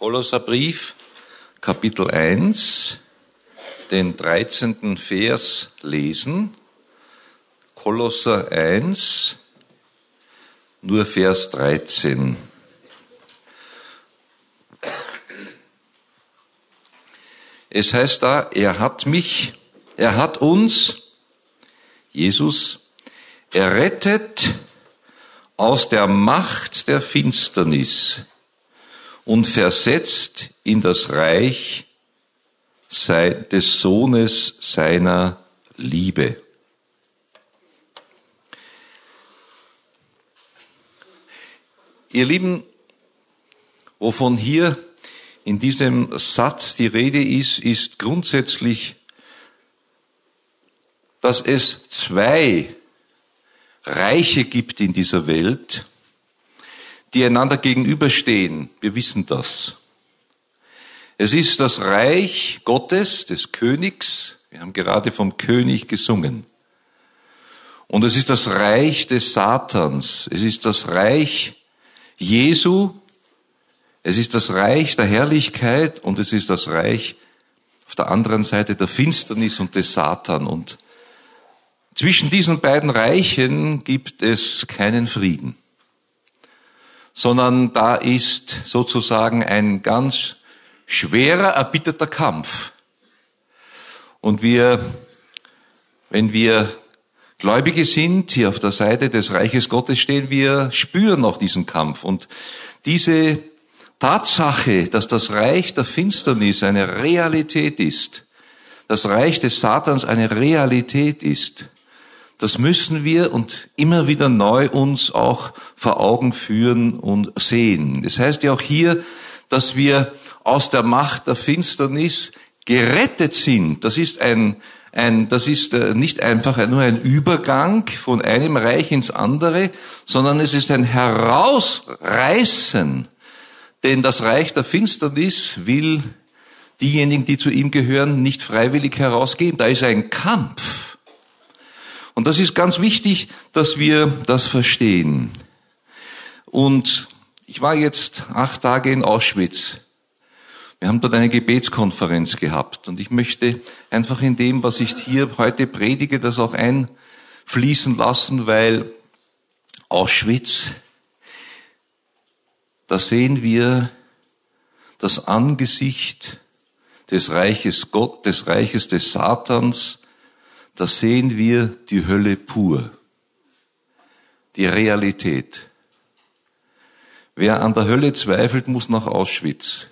Kolosserbrief, Kapitel 1, den 13. Vers lesen. Kolosser 1, nur Vers 13. Es heißt da, er hat uns, Jesus, errettet aus der Macht der Finsternis und versetzt in das Reich des Sohnes seiner Liebe. Ihr Lieben, wovon hier in diesem Satz die Rede ist grundsätzlich, dass es zwei Reiche gibt in dieser Welt, die einander gegenüberstehen. Wir wissen das. Es ist das Reich Gottes, des Königs. Wir haben gerade vom König gesungen. Und es ist das Reich des Satans. Es ist das Reich Jesu. Es ist das Reich der Herrlichkeit und es ist das Reich auf der anderen Seite der Finsternis und des Satan. Und zwischen diesen beiden Reichen gibt es keinen Frieden, sondern da ist sozusagen ein ganz schwerer, erbitterter Kampf. Und wenn wir Gläubige sind, hier auf der Seite des Reiches Gottes stehen, wir spüren auch diesen Kampf. Und diese Tatsache, dass das Reich der Finsternis eine Realität ist, das Reich des Satans eine Realität ist, das müssen wir und immer wieder neu uns auch vor Augen führen und sehen. Das heißt ja auch hier, dass wir aus der Macht der Finsternis gerettet sind. Das ist nicht einfach nur ein Übergang von einem Reich ins andere, sondern es ist ein Herausreißen. Denn das Reich der Finsternis will diejenigen, die zu ihm gehören, nicht freiwillig herausgeben. Da ist ein Kampf. Und das ist ganz wichtig, dass wir das verstehen. Und ich war jetzt 8 Tage in Auschwitz. Wir haben dort eine Gebetskonferenz gehabt. Und ich möchte einfach in dem, was ich hier heute predige, das auch einfließen lassen, weil Auschwitz, da sehen wir das Angesicht des Reiches des Satans. Da sehen wir die Hölle pur, die Realität. Wer an der Hölle zweifelt, muss nach Auschwitz.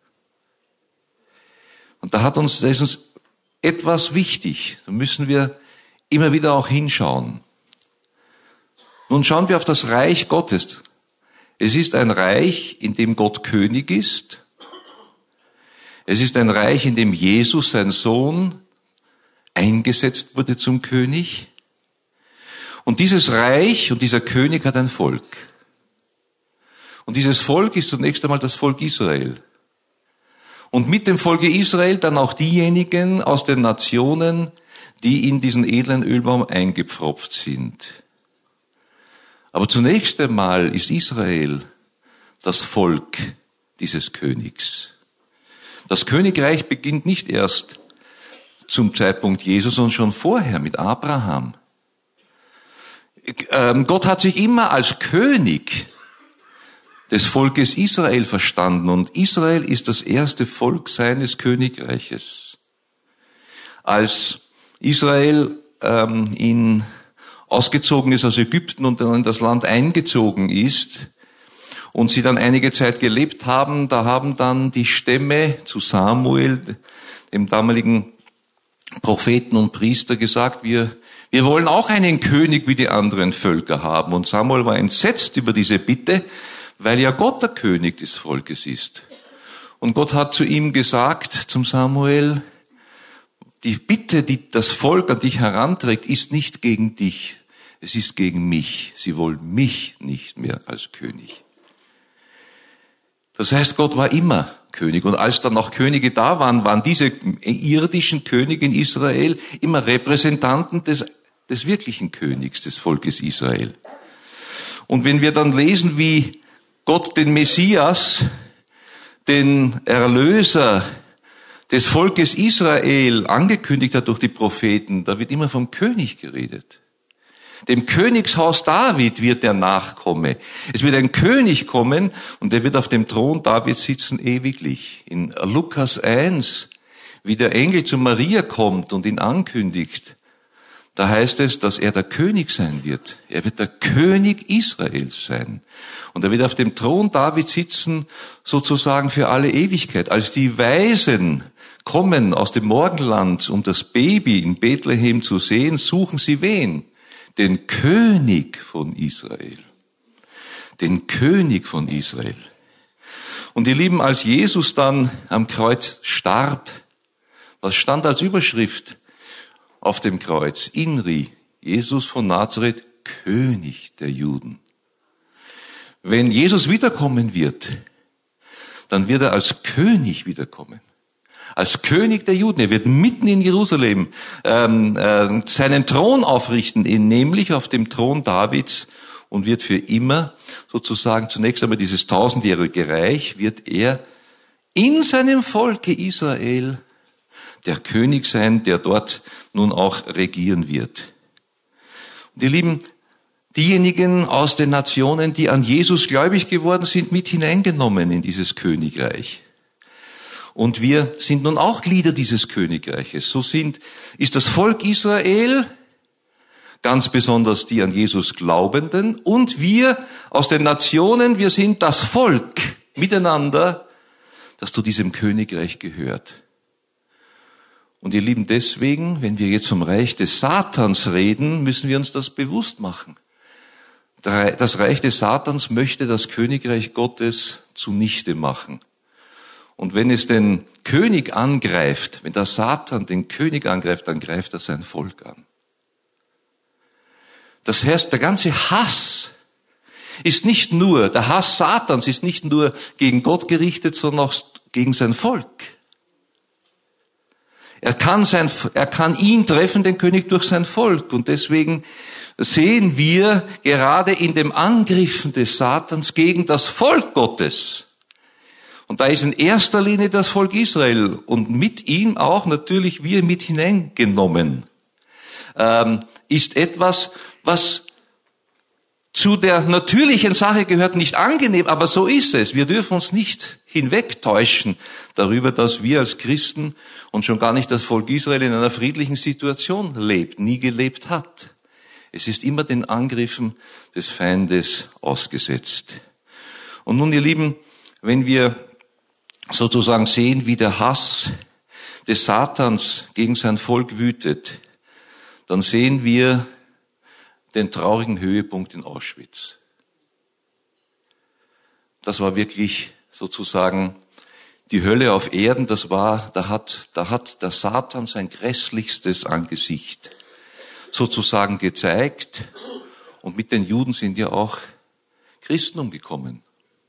Und da ist uns etwas wichtig, da müssen wir immer wieder auch hinschauen. Nun schauen wir auf das Reich Gottes. Es ist ein Reich, in dem Gott König ist. Es ist ein Reich, in dem Jesus, sein Sohn, eingesetzt wurde zum König. Und dieses Reich und dieser König hat ein Volk. Und dieses Volk ist zunächst einmal das Volk Israel. Und mit dem Volke Israel dann auch diejenigen aus den Nationen, die in diesen edlen Ölbaum eingepfropft sind. Aber zunächst einmal ist Israel das Volk dieses Königs. Das Königreich beginnt nicht erst zum Zeitpunkt Jesus, sondern schon vorher mit Abraham. Gott hat sich immer als König des Volkes Israel verstanden und Israel ist das erste Volk seines Königreiches. Als Israel ausgezogen ist aus Ägypten und in das Land eingezogen ist und sie dann einige Zeit gelebt haben, da haben dann die Stämme zu Samuel, dem damaligen Propheten und Priester, gesagt, wir wollen auch einen König wie die anderen Völker haben. Und Samuel war entsetzt über diese Bitte, weil ja Gott der König des Volkes ist. Und Gott hat zu ihm gesagt, zum Samuel, die Bitte, die das Volk an dich heranträgt, ist nicht gegen dich, es ist gegen mich. Sie wollen mich nicht mehr als König. Das heißt, Gott war immer König. Und als dann noch Könige da waren, waren diese irdischen Könige in Israel immer Repräsentanten des wirklichen Königs, des Volkes Israel. Und wenn wir dann lesen, wie Gott den Messias den Erlöser des Volkes Israel angekündigt hat durch die Propheten, da wird immer vom König geredet. Dem Königshaus David wird der Nachkomme. Es wird ein König kommen und der wird auf dem Thron David sitzen ewiglich. In Lukas 1, wie der Engel zu Maria kommt und ihn ankündigt, da heißt es, dass er der König sein wird. Er wird der König Israels sein. Und er wird auf dem Thron David sitzen, sozusagen für alle Ewigkeit. Als die Weisen kommen aus dem Morgenland, um das Baby in Bethlehem zu sehen, suchen sie wen? Den König von Israel. Den König von Israel. Und ihr Lieben, als Jesus dann am Kreuz starb, was stand als Überschrift auf dem Kreuz? Inri, Jesus von Nazareth, König der Juden. Wenn Jesus wiederkommen wird, dann wird er als König wiederkommen. Als König der Juden. Er wird mitten in Jerusalem seinen Thron aufrichten, nämlich auf dem Thron Davids, und wird für immer sozusagen zunächst einmal dieses 1000-jährige Reich, wird er in seinem Volke Israel der König sein, der dort nun auch regieren wird. Und ihr Lieben, diejenigen aus den Nationen, die an Jesus gläubig geworden sind, mit hineingenommen in dieses Königreich. Und wir sind nun auch Glieder dieses Königreiches. Ist das Volk Israel, ganz besonders die an Jesus Glaubenden, und wir aus den Nationen, wir sind das Volk miteinander, das zu diesem Königreich gehört. Und ihr Lieben, deswegen, wenn wir jetzt vom Reich des Satans reden, müssen wir uns das bewusst machen. Das Reich des Satans möchte das Königreich Gottes zunichte machen. Und wenn es den König angreift, wenn der Satan den König angreift, dann greift er sein Volk an. Das heißt, der ganze Hass ist nicht nur, der Hass Satans ist nicht nur gegen Gott gerichtet, sondern auch gegen sein Volk. Er kann ihn treffen, den König, durch sein Volk. Und deswegen sehen wir gerade in den Angriffen des Satans gegen das Volk Gottes, und da ist in erster Linie das Volk Israel und mit ihm auch natürlich wir mit hineingenommen, ist etwas, was zu der natürlichen Sache gehört, nicht angenehm, aber so ist es. Wir dürfen uns nicht hinwegtäuschen darüber, dass wir als Christen und schon gar nicht das Volk Israel in einer friedlichen Situation lebt, nie gelebt hat. Es ist immer den Angriffen des Feindes ausgesetzt. Und nun, ihr Lieben, wenn wir sozusagen sehen, wie der Hass des Satans gegen sein Volk wütet, dann sehen wir den traurigen Höhepunkt in Auschwitz. Das war wirklich sozusagen die Hölle auf Erden. Da hat der Satan sein grässlichstes Angesicht sozusagen gezeigt. Und mit den Juden sind ja auch Christen umgekommen.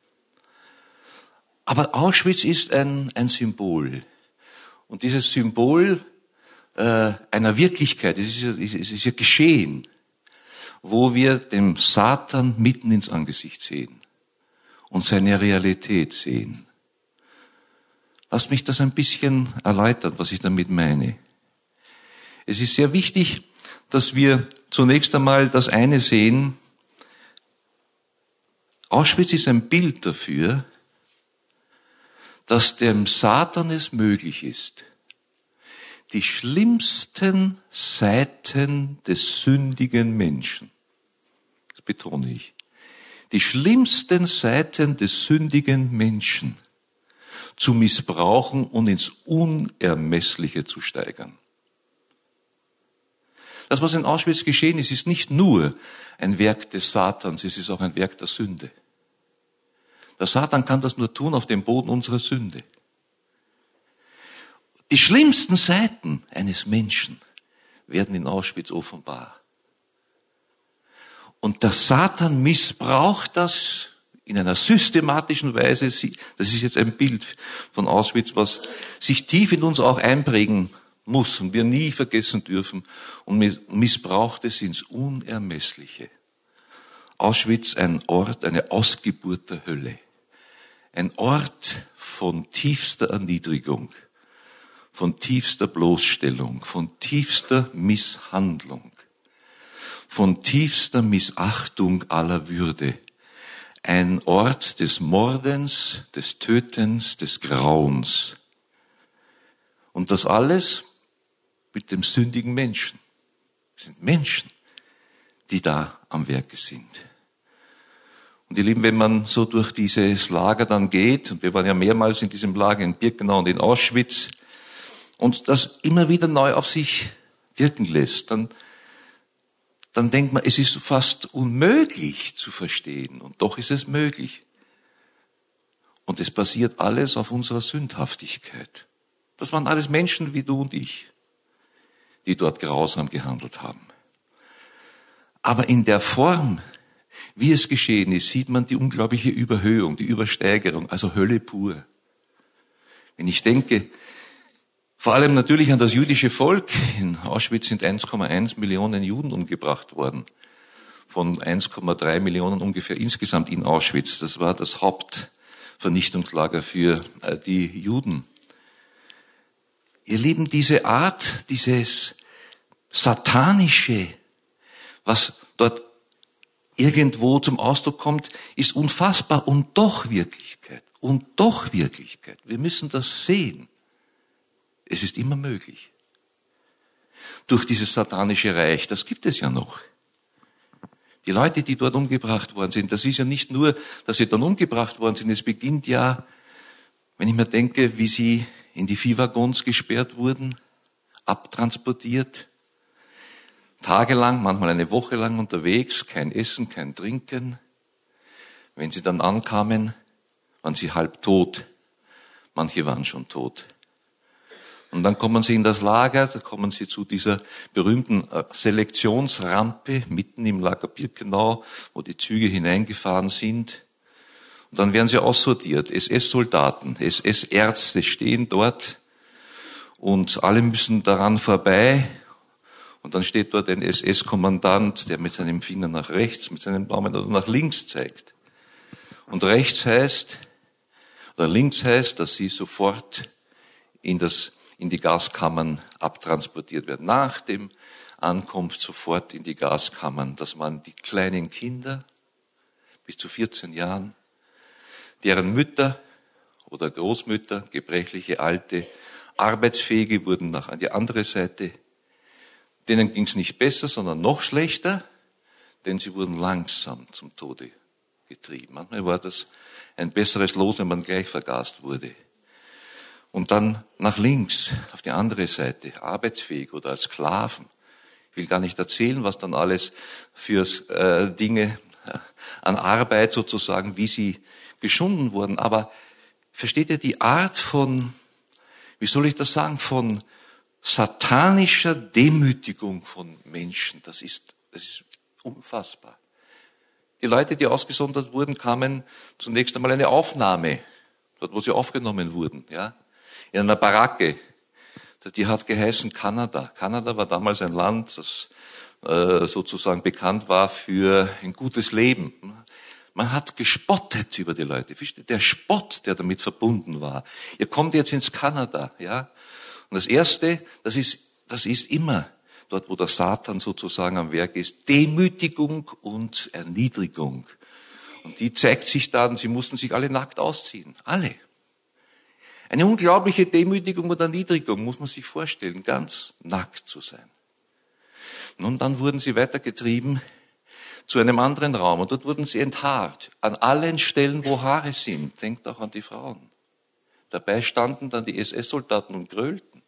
Aber Auschwitz ist ein Symbol. Und dieses Symbol einer Wirklichkeit, es ist ja geschehen, wo wir dem Satan mitten ins Angesicht sehen und seine Realität sehen. Lasst mich das ein bisschen erläutern, was ich damit meine. Es ist sehr wichtig, dass wir zunächst einmal das eine sehen. Auschwitz ist ein Bild dafür, dass dem Satan es möglich ist, die schlimmsten Seiten des sündigen Menschen, das betone ich, die schlimmsten Seiten des sündigen Menschen zu missbrauchen und ins Unermessliche zu steigern. Das, was in Auschwitz geschehen ist, ist nicht nur ein Werk des Satans, es ist auch ein Werk der Sünde. Der Satan kann das nur tun auf dem Boden unserer Sünde. Die schlimmsten Seiten eines Menschen werden in Auschwitz offenbar. Und der Satan missbraucht das in einer systematischen Weise. Das ist jetzt ein Bild von Auschwitz, was sich tief in uns auch einprägen muss und wir nie vergessen dürfen, und missbraucht es ins Unermessliche. Auschwitz, ein Ort, eine Ausgeburt der Hölle. Ein Ort von tiefster Erniedrigung, von tiefster Bloßstellung, von tiefster Misshandlung, von tiefster Missachtung aller Würde. Ein Ort des Mordens, des Tötens, des Grauens. Und das alles mit dem sündigen Menschen. Es sind Menschen, die da am Werke sind. Und ihr Lieben, wenn man so durch dieses Lager dann geht, und wir waren ja mehrmals in diesem Lager in Birkenau und in Auschwitz, und das immer wieder neu auf sich wirken lässt, dann denkt man, es ist fast unmöglich zu verstehen, und doch ist es möglich. Und es basiert alles auf unserer Sündhaftigkeit. Das waren alles Menschen wie du und ich, die dort grausam gehandelt haben. Aber in der Form, wie es geschehen ist, sieht man die unglaubliche Überhöhung, die Übersteigerung, also Hölle pur. Wenn ich denke, vor allem natürlich an das jüdische Volk, in Auschwitz sind 1,1 Millionen Juden umgebracht worden, von 1,3 Millionen ungefähr insgesamt in Auschwitz. Das war das Hauptvernichtungslager für die Juden. Ihr Lieben, diese Art, dieses Satanische, was dort irgendwo zum Ausdruck kommt, ist unfassbar und doch Wirklichkeit. Und doch Wirklichkeit. Wir müssen das sehen. Es ist immer möglich. Durch dieses satanische Reich, das gibt es ja noch. Die Leute, die dort umgebracht worden sind, das ist ja nicht nur, dass sie dann umgebracht worden sind, es beginnt ja, wenn ich mir denke, wie sie in die Viehwaggons gesperrt wurden, abtransportiert, tagelang, manchmal eine Woche lang unterwegs, kein Essen, kein Trinken. Wenn sie dann ankamen, waren sie halb tot. Manche waren schon tot. Und dann kommen sie in das Lager, da kommen sie zu dieser berühmten Selektionsrampe mitten im Lager Birkenau, wo die Züge hineingefahren sind. Und dann werden sie aussortiert. SS-Soldaten, SS-Ärzte stehen dort und alle müssen daran vorbei. Und dann steht dort ein SS-Kommandant, der mit seinem Finger nach rechts, mit seinem Daumen oder nach links zeigt. Und links heißt, dass sie sofort in die Gaskammern abtransportiert werden. Nach dem Ankunft sofort in die Gaskammern. Das waren die kleinen Kinder bis zu 14 Jahren, deren Mütter oder Großmütter, gebrechliche, alte, Arbeitsfähige wurden an die andere Seite. Denen ging es nicht besser, sondern noch schlechter, denn sie wurden langsam zum Tode getrieben. Manchmal war das ein besseres Los, wenn man gleich vergast wurde. Und dann nach links, auf die andere Seite, arbeitsfähig oder als Sklaven. Ich will gar nicht erzählen, was dann alles für Dinge an Arbeit sozusagen, wie sie geschunden wurden. Aber versteht ihr die Art von, wie soll ich das sagen, von satanischer Demütigung von Menschen? Das ist unfassbar. Die Leute, die ausgesondert wurden, kamen zunächst einmal eine Aufnahme, dort wo sie aufgenommen wurden, ja, in einer Baracke. Die hat geheißen Kanada. Kanada war damals ein Land, das sozusagen bekannt war für ein gutes Leben. Man hat gespottet über die Leute. Der Spott, der damit verbunden war. Ihr kommt jetzt ins Kanada, ja. Und das Erste, das ist immer dort, wo der Satan sozusagen am Werk ist, Demütigung und Erniedrigung. Und die zeigt sich dann, sie mussten sich alle nackt ausziehen. Alle. Eine unglaubliche Demütigung und Erniedrigung, muss man sich vorstellen, ganz nackt zu sein. Nun, dann wurden sie weitergetrieben zu einem anderen Raum und dort wurden sie enthaart. An allen Stellen, wo Haare sind, denkt auch an die Frauen. Dabei standen dann die SS-Soldaten und grölten.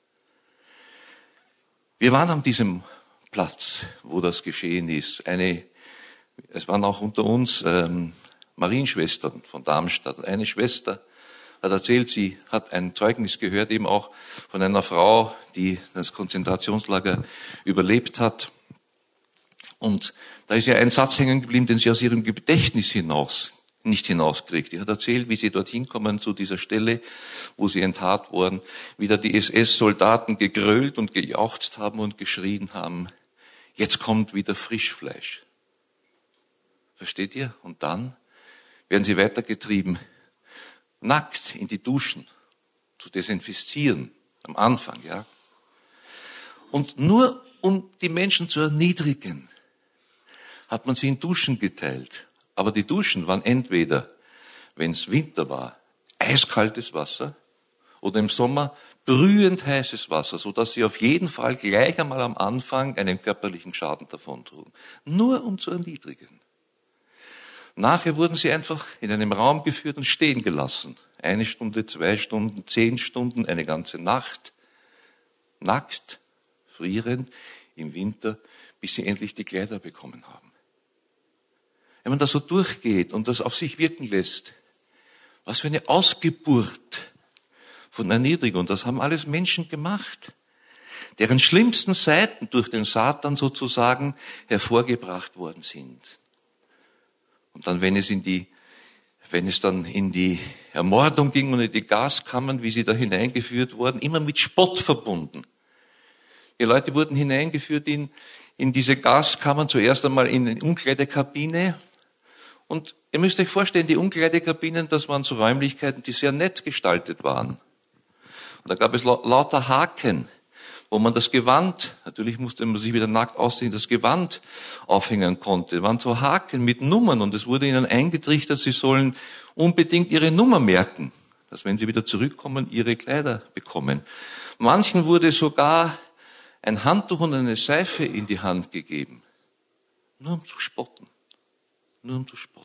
Wir waren an diesem Platz, wo das geschehen ist. Es waren auch unter uns Marienschwestern von Darmstadt. Eine Schwester hat erzählt, sie hat ein Zeugnis gehört, eben auch von einer Frau, die das Konzentrationslager überlebt hat. Und da ist ja ein Satz hängen geblieben, den sie aus ihrem Gedächtnis nicht hinauskriegt. Die hat erzählt, wie sie dorthin kommen zu dieser Stelle, wo sie enthaart wurden, wie da die SS-Soldaten gegrölt und gejauchzt haben und geschrien haben, jetzt kommt wieder Frischfleisch. Versteht ihr? Und dann werden sie weitergetrieben nackt in die Duschen zu desinfizieren am Anfang, ja. Und nur um die Menschen zu erniedrigen, hat man sie in Duschen geteilt. Aber die Duschen waren entweder, wenn es Winter war, eiskaltes Wasser oder im Sommer brühend heißes Wasser, sodass sie auf jeden Fall gleich einmal am Anfang einen körperlichen Schaden davontrugen. Nur um zu erniedrigen. Nachher wurden sie einfach in einem Raum geführt und stehen gelassen. 1 Stunde, 2 Stunden, 10 Stunden, eine ganze Nacht. Nackt, frierend, im Winter, bis sie endlich die Kleider bekommen haben. Wenn man da so durchgeht und das auf sich wirken lässt, was für eine Ausgeburt von Erniedrigung. Und das haben alles Menschen gemacht, deren schlimmsten Seiten durch den Satan sozusagen hervorgebracht worden sind. Und dann, wenn es dann in die Ermordung ging und in die Gaskammern, wie sie da hineingeführt wurden, immer mit Spott verbunden. Die Leute wurden hineingeführt in diese Gaskammern, zuerst einmal in eine Umkleidekabine. Und ihr müsst euch vorstellen, die Umkleidekabinen, das waren so Räumlichkeiten, die sehr nett gestaltet waren. Und da gab es lauter Haken, wo man das Gewand, natürlich musste man sich wieder nackt aussehen, das Gewand aufhängen konnte. Es waren so Haken mit Nummern und es wurde ihnen eingetrichtert, sie sollen unbedingt ihre Nummer merken, dass wenn sie wieder zurückkommen, ihre Kleider bekommen. Manchen wurde sogar ein Handtuch und eine Seife in die Hand gegeben. Nur um zu spotten. Nur um zu spotten.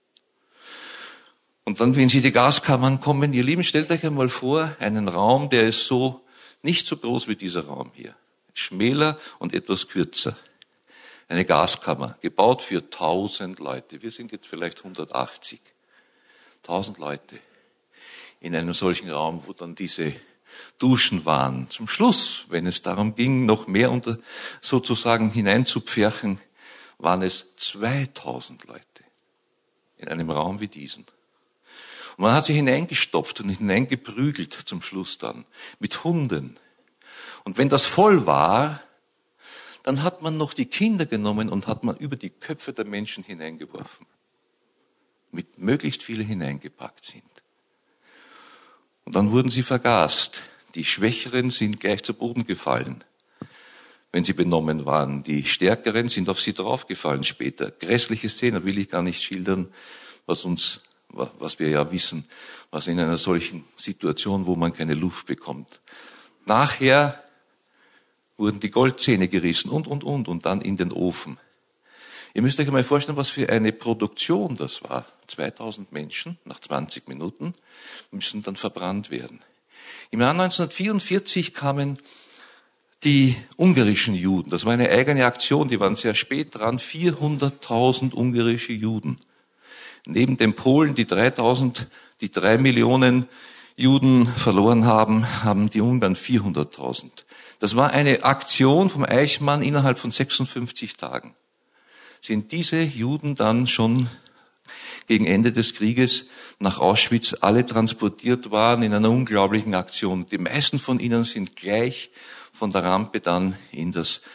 Und dann, wenn Sie in die Gaskammern kommen, ihr Lieben, stellt euch einmal vor, einen Raum, der ist so, nicht so groß wie dieser Raum hier. Schmäler und etwas kürzer. Eine Gaskammer, gebaut für 1000 Leute. Wir sind jetzt vielleicht 180. 1000 Leute in einem solchen Raum, wo dann diese Duschen waren. Zum Schluss, wenn es darum ging, noch mehr unter sozusagen hineinzupferchen, waren es 2000 Leute in einem Raum wie diesen. Und man hat sie hineingestopft und hineingeprügelt zum Schluss dann mit Hunden. Und wenn das voll war, dann hat man noch die Kinder genommen und hat man über die Köpfe der Menschen hineingeworfen. Mit möglichst viele hineingepackt sind. Und dann wurden sie vergast. Die Schwächeren sind gleich zu Boden gefallen, wenn sie benommen waren. Die Stärkeren sind auf sie draufgefallen später. Grässliche Szenen will ich gar nicht schildern, was wir ja wissen, was in einer solchen Situation, wo man keine Luft bekommt. Nachher wurden die Goldzähne gerissen und dann in den Ofen. Ihr müsst euch einmal vorstellen, was für eine Produktion das war. 2000 Menschen nach 20 Minuten müssen dann verbrannt werden. Im Jahr 1944 kamen die ungarischen Juden. Das war eine eigene Aktion, die waren sehr spät dran. 400.000 ungarische Juden. Neben den Polen, die 3 Millionen Juden verloren haben, haben die Ungarn 400.000. Das war eine Aktion vom Eichmann innerhalb von 56 Tagen. Sind diese Juden dann schon gegen Ende des Krieges nach Auschwitz alle transportiert waren in einer unglaublichen Aktion. Die meisten von ihnen sind gleich von der Rampe dann in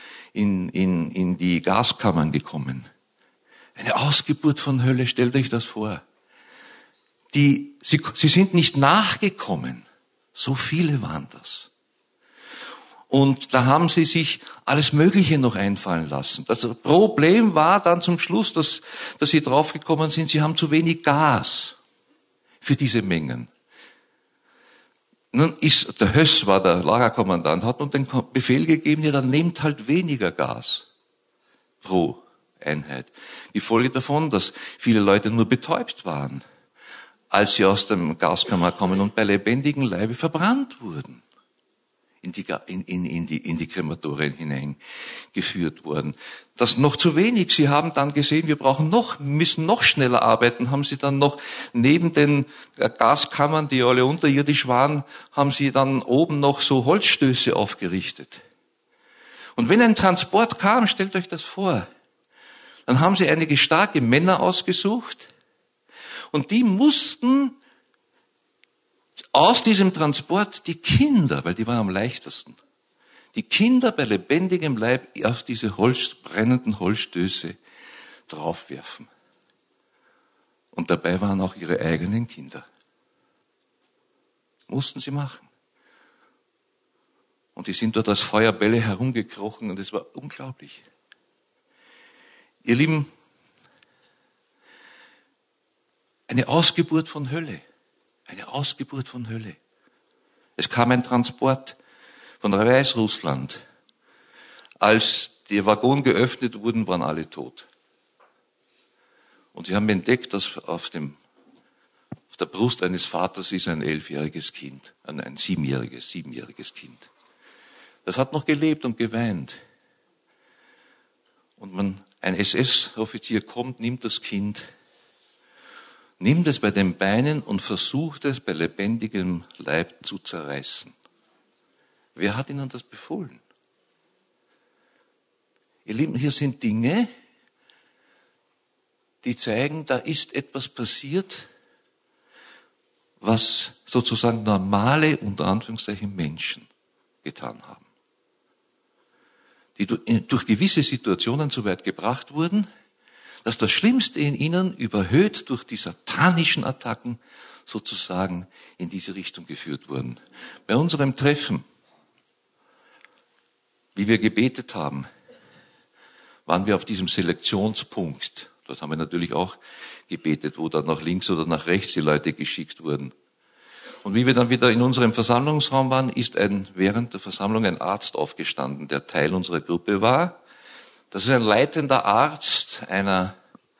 die Gaskammern gekommen. Eine Ausgeburt von Hölle, stellt euch das vor. Sie sind nicht nachgekommen. So viele waren das. Und da haben sie sich alles Mögliche noch einfallen lassen. Das Problem war dann zum Schluss, dass sie draufgekommen sind, sie haben zu wenig Gas für diese Mengen. Nun der Höss war der Lagerkommandant, hat uns den Befehl gegeben, ja, dann nehmt halt weniger Gas pro Einheit. Die Folge davon, dass viele Leute nur betäubt waren, als sie aus dem Gaskammer kommen und bei lebendigem Leibe verbrannt wurden. In die Krematorien hineingeführt worden. Das noch zu wenig. Sie haben dann gesehen, wir müssen noch schneller arbeiten, haben sie dann noch neben den Gaskammern, die alle unterirdisch waren, haben sie dann oben noch so Holzstöße aufgerichtet. Und wenn ein Transport kam, stellt euch das vor, dann haben sie einige starke Männer ausgesucht und die mussten aus diesem Transport die Kinder, weil die waren am leichtesten, die Kinder bei lebendigem Leib auf diese brennenden Holzstöße draufwerfen. Und dabei waren auch ihre eigenen Kinder. Mussten sie machen. Und die sind dort als Feuerbälle herumgekrochen und es war unglaublich. Ihr Lieben, eine Ausgeburt von Hölle. Eine Ausgeburt von Hölle. Es kam ein Transport von Weißrussland. Als die Waggon geöffnet wurden, waren alle tot. Und sie haben entdeckt, dass auf der Brust eines Vaters ist ein 11-jähriges Kind, ein 7-jähriges Kind. Das hat noch gelebt und geweint. Und ein SS-Offizier kommt, nimmt das Kind, nimmt es bei den Beinen und versucht es bei lebendigem Leib zu zerreißen. Wer hat ihnen das befohlen? Ihr Lieben, hier sind Dinge, die zeigen, da ist etwas passiert, was sozusagen normale, unter Anführungszeichen, Menschen getan haben. Die durch gewisse Situationen so weit gebracht wurden, dass das Schlimmste in ihnen überhöht durch die satanischen Attacken sozusagen in diese Richtung geführt wurden. Bei unserem Treffen, wie wir gebetet haben, waren wir auf diesem Selektionspunkt. Dort haben wir natürlich auch gebetet, wo dann nach links oder nach rechts die Leute geschickt wurden. Und wie wir dann wieder in unserem Versammlungsraum waren, ist während der Versammlung ein Arzt aufgestanden, der Teil unserer Gruppe war. Das ist ein leitender Arzt eines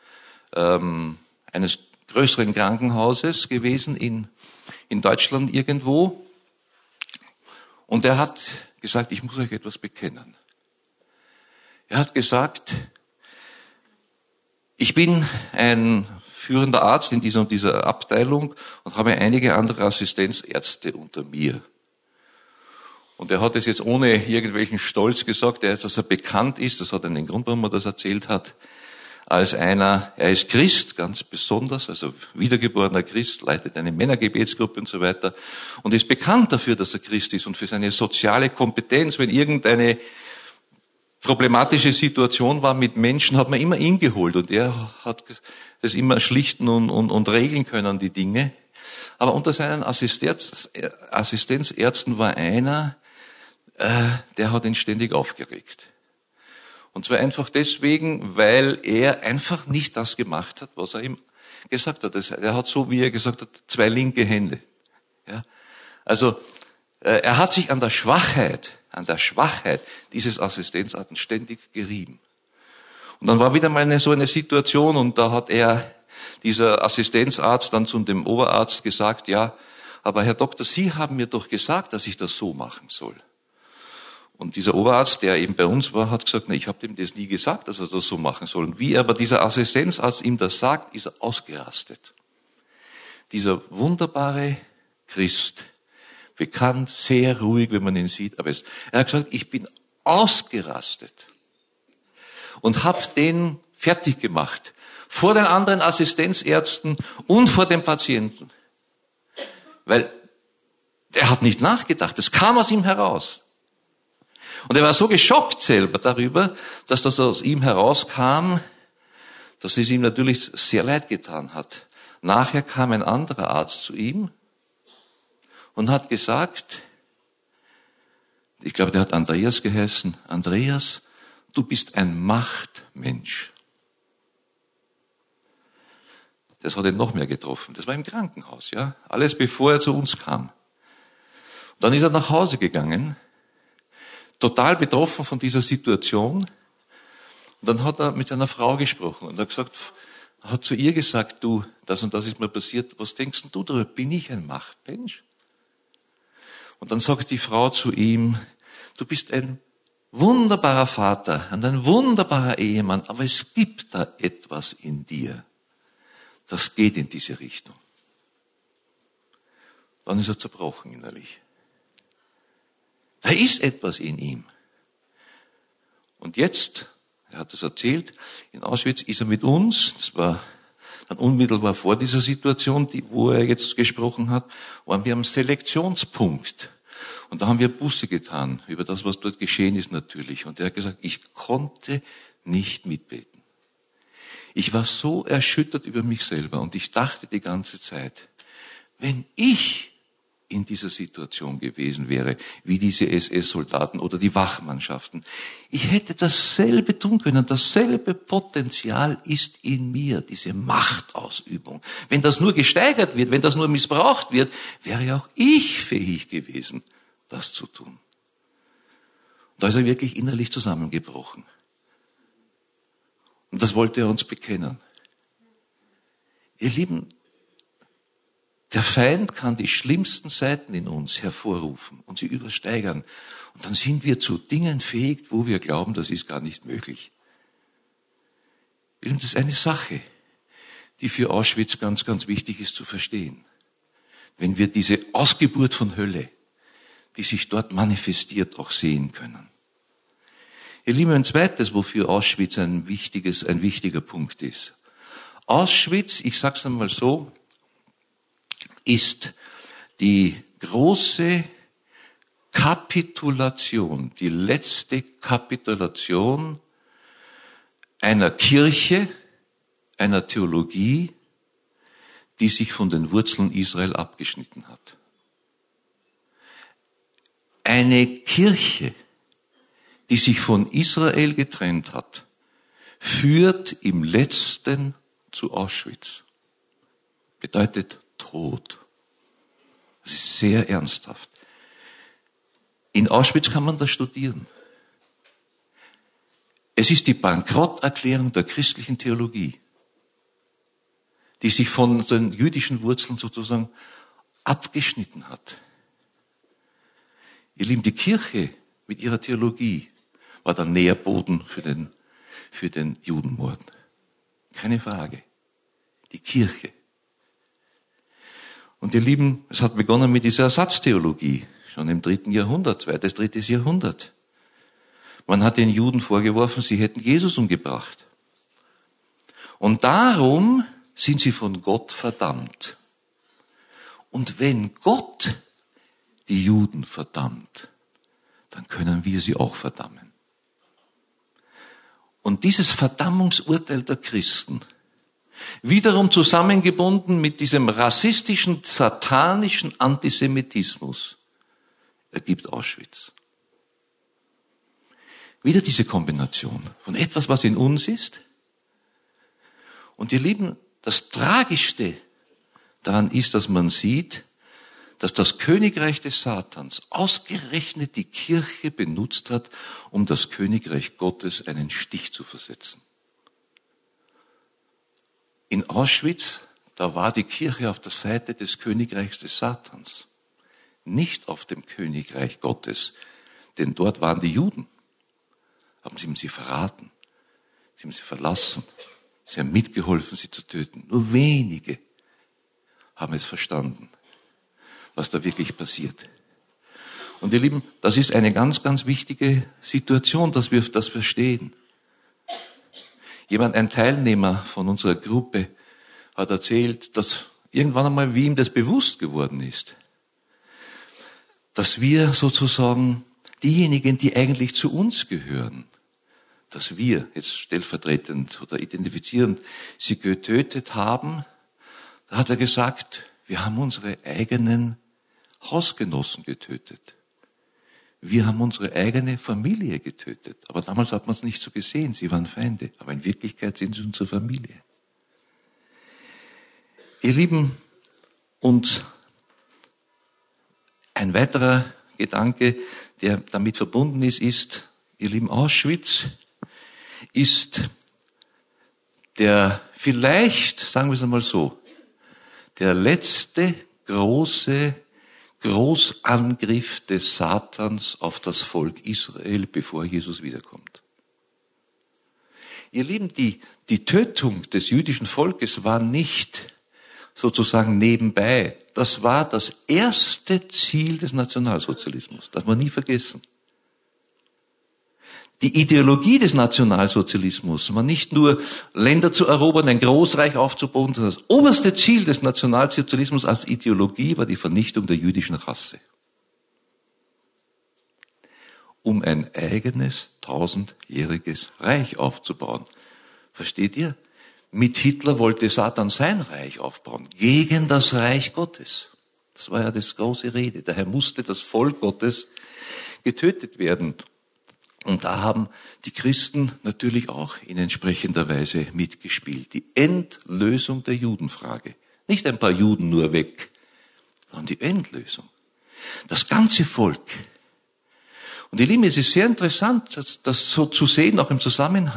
größeren Krankenhauses gewesen in Deutschland irgendwo. Und er hat gesagt, ich muss euch etwas bekennen. Er hat gesagt, ich bin ein führender Arzt in dieser und dieser Abteilung und habe einige andere Assistenzärzte unter mir. Und er hat es jetzt ohne irgendwelchen Stolz gesagt, dass er bekannt ist, das hat einen Grund, warum er das erzählt hat, als er ist Christ, ganz besonders, also wiedergeborener Christ, leitet eine Männergebetsgruppe und so weiter und ist bekannt dafür, dass er Christ ist und für seine soziale Kompetenz. Wenn irgendeine problematische Situation war mit Menschen, hat man immer ihn geholt und er hat das immer schlichten und regeln können, die Dinge. Aber unter seinen Assistenzärzten war einer, der hat ihn ständig aufgeregt. Und zwar einfach deswegen, weil er einfach nicht das gemacht hat, was er ihm gesagt hat. Er hat so, wie er gesagt hat, 2 linke Hände. Ja? Also er hat sich an der Schwachheit dieses Assistenzarztes ständig gerieben. Und dann war wieder mal so eine Situation und da hat dieser Assistenzarzt dann zu dem Oberarzt gesagt, ja, aber Herr Doktor, Sie haben mir doch gesagt, dass ich das so machen soll. Und dieser Oberarzt, der eben bei uns war, hat gesagt, ich habe ihm das nie gesagt, dass er das so machen soll. Und wie aber dieser Assistenzarzt ihm das sagt, ist er ausgerastet. Dieser wunderbare Christ, bekannt, sehr ruhig, wenn man ihn sieht, aber er hat gesagt, ich bin ausgerastet und habe den fertig gemacht. Vor den anderen Assistenzärzten und vor dem Patienten. Weil er hat nicht nachgedacht, das kam aus ihm heraus. Und er war so geschockt selber darüber, dass das aus ihm herauskam, dass es ihm natürlich sehr leid getan hat. Nachher kam ein anderer Arzt zu ihm und hat gesagt, ich glaube, der hat Andreas geheißen, Andreas, du bist ein Machtmensch. Das hat ihn noch mehr getroffen. Das war im Krankenhaus, ja. Alles bevor er zu uns kam. Und dann ist er nach Hause gegangen, total betroffen von dieser Situation. Und dann hat er mit seiner Frau gesprochen und hat zu ihr gesagt, du, das und das ist mir passiert, was denkst du darüber? Bin ich ein Machtmensch? Und dann sagt die Frau zu ihm, du bist ein wunderbarer Vater und ein wunderbarer Ehemann, aber es gibt da etwas in dir, das geht in diese Richtung. Dann ist er zerbrochen innerlich. Da ist etwas in ihm. Und jetzt, er hat es erzählt, in Auschwitz ist er mit uns, das war dann unmittelbar vor dieser Situation, wo er jetzt gesprochen hat, waren wir am Selektionspunkt. Und da haben wir Buße getan über das, was dort geschehen ist natürlich. Und er hat gesagt, ich konnte nicht mitbeten. Ich war so erschüttert über mich selber und ich dachte die ganze Zeit, wenn ich in dieser Situation gewesen wäre, wie diese SS-Soldaten oder die Wachmannschaften. Ich hätte dasselbe tun können, dasselbe Potenzial ist in mir, diese Machtausübung. Wenn das nur gesteigert wird, wenn das nur missbraucht wird, wäre auch ich fähig gewesen, das zu tun. Und da ist er wirklich innerlich zusammengebrochen. Und das wollte er uns bekennen. Ihr Lieben, der Feind kann die schlimmsten Seiten in uns hervorrufen und sie übersteigern. Und dann sind wir zu Dingen fähig, wo wir glauben, das ist gar nicht möglich. Das ist eine Sache, die für Auschwitz ganz, ganz wichtig ist zu verstehen. Wenn wir diese Ausgeburt von Hölle, die sich dort manifestiert, auch sehen können. Ihr Lieben, ein zweites, wofür Auschwitz ein wichtiger Punkt ist. Auschwitz, ich sag's einmal so, ist die große Kapitulation, die letzte Kapitulation einer Kirche, einer Theologie, die sich von den Wurzeln Israel abgeschnitten hat. Eine Kirche, die sich von Israel getrennt hat, führt im Letzten zu Auschwitz. Bedeutet Tod. Das ist sehr ernsthaft. In Auschwitz kann man das studieren. Es ist die Bankrotterklärung der christlichen Theologie, die sich von den jüdischen Wurzeln sozusagen abgeschnitten hat. Ihr Lieben, die Kirche mit ihrer Theologie war der Nährboden für den Judenmord. Keine Frage. Die Kirche. Und ihr Lieben, es hat begonnen mit dieser Ersatztheologie, schon im 3. Jahrhundert, 2., 3. Jahrhundert. Man hat den Juden vorgeworfen, sie hätten Jesus umgebracht. Und darum sind sie von Gott verdammt. Und wenn Gott die Juden verdammt, dann können wir sie auch verdammen. Und dieses Verdammungsurteil der Christen, wiederum zusammengebunden mit diesem rassistischen, satanischen Antisemitismus, ergibt Auschwitz. Wieder diese Kombination von etwas, was in uns ist. Und ihr Lieben, das Tragischste daran ist, dass man sieht, dass das Königreich des Satans ausgerechnet die Kirche benutzt hat, um das Königreich Gottes einen Stich zu versetzen. In Auschwitz, da war die Kirche auf der Seite des Königreichs des Satans, nicht auf dem Königreich Gottes, denn dort waren die Juden. Haben sie verraten, sie haben sie verlassen, sie haben mitgeholfen, sie zu töten. Nur wenige haben es verstanden, was da wirklich passiert. Und ihr Lieben, das ist eine ganz, ganz wichtige Situation, dass wir das verstehen. Ein Teilnehmer von unserer Gruppe hat erzählt, dass irgendwann einmal, wie ihm das bewusst geworden ist, dass wir sozusagen diejenigen, die eigentlich zu uns gehören, dass wir jetzt stellvertretend oder identifizierend sie getötet haben. Da hat er gesagt, wir haben unsere eigenen Hausgenossen getötet. Wir haben unsere eigene Familie getötet. Aber damals hat man es nicht so gesehen. Sie waren Feinde. Aber in Wirklichkeit sind sie unsere Familie. Ihr Lieben, und ein weiterer Gedanke, der damit verbunden ist, ihr Lieben, Auschwitz ist vielleicht, sagen wir es einmal so, der letzte Großangriff des Satans auf das Volk Israel, bevor Jesus wiederkommt. Ihr Lieben, die Tötung des jüdischen Volkes war nicht sozusagen nebenbei. Das war das erste Ziel des Nationalsozialismus. Darf man nie vergessen. Die Ideologie des Nationalsozialismus war nicht nur, Länder zu erobern, ein Großreich aufzubauen, sondern das oberste Ziel des Nationalsozialismus als Ideologie war die Vernichtung der jüdischen Rasse. Um ein eigenes 1000-jähriges Reich aufzubauen. Versteht ihr? Mit Hitler wollte Satan sein Reich aufbauen, gegen das Reich Gottes. Das war ja das große Rede. Daher musste das Volk Gottes getötet werden. Und da haben die Christen natürlich auch in entsprechender Weise mitgespielt. Die Endlösung der Judenfrage. Nicht ein paar Juden nur weg, sondern die Endlösung. Das ganze Volk. Und ihr Lieben, es ist sehr interessant, das so zu sehen, auch im Zusammenhang